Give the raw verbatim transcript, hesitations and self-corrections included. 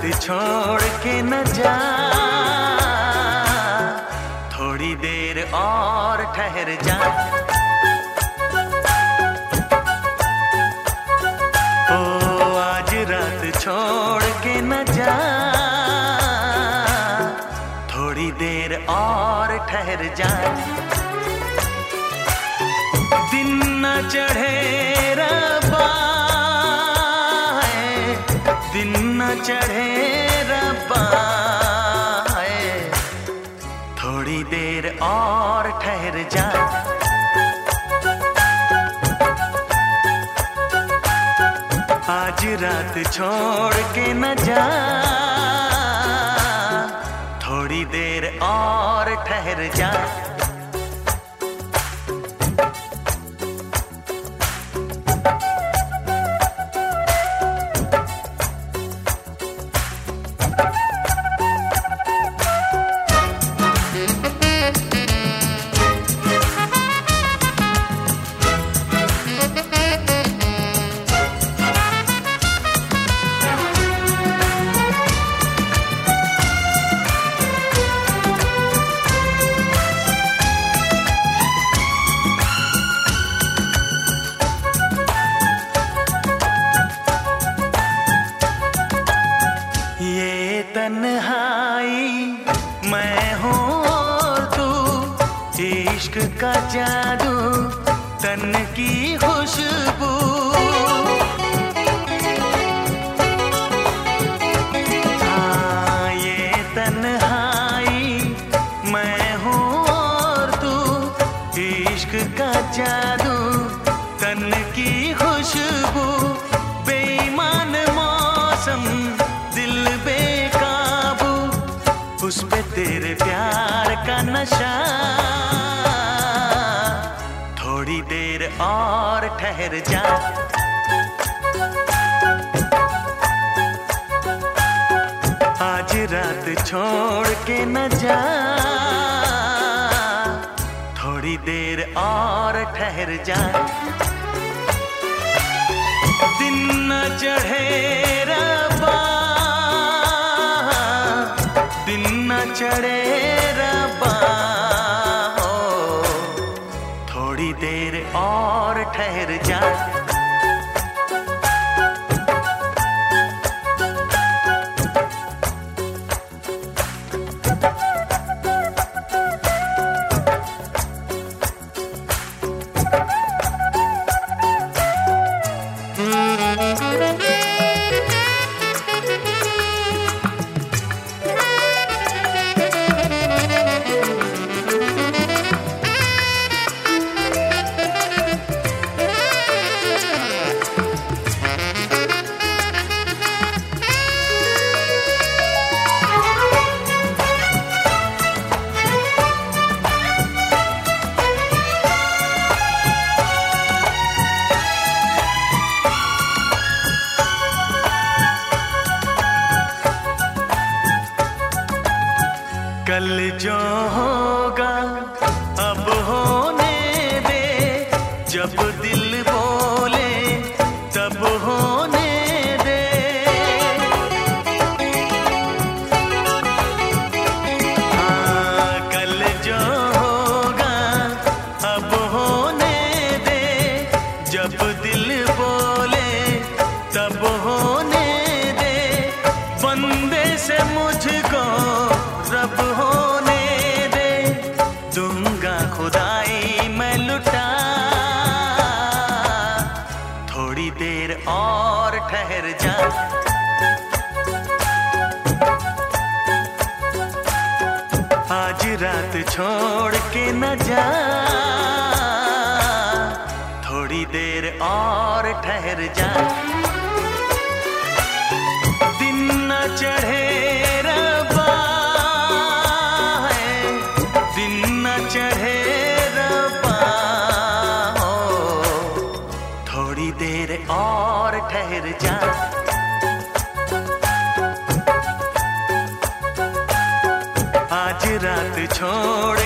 छोड़ के न जा, थोड़ी देर और ठहर जा। ओ आज रात छोड़ के न जा, थोड़ी देर और ठहर जा। दिन न चढ़े रब्बा है, दिन न चढ़े रब्बा है, थोड़ी देर और ठहर जा। आज रात छोड़ के न जा, थोड़ी देर और ठहर जा। ये तन्हाई मैं हूँ और तू, इश्क का जादू तन की खुशबू। हाँ ये तन्हाई मैं हूँ और तू, इश्क का जादू तन की खुशबू। बेईमान मौसम दिल बेकाबू, उस पे तेरे प्यार का नशा। थोड़ी देर और ठहर जा। आज रात छोड़ के न जा, थोड़ी देर और ठहर जा। दिन न चढ़े रब्बा, दिन न चढ़े रब्बा हो, थोड़ी देर और ठहर जा। कल जो होगा अब होने दे, जब दिल बोले तब होने दे। हाँ कल जो होगा अब होने दे, जब दिल बोले तब होने दे। बंदे से मुझको रब होने दे, दूंगा खुदाई मैं लुटा। थोड़ी देर और ठहर जा। आज रात छोड़ के न जा, थोड़ी देर और ठहर जा। दिन न चढ़े रब्बा है, दिन न चढ़े रब्बा हो, थोड़ी देर और ठहर जा। आज रात छोड़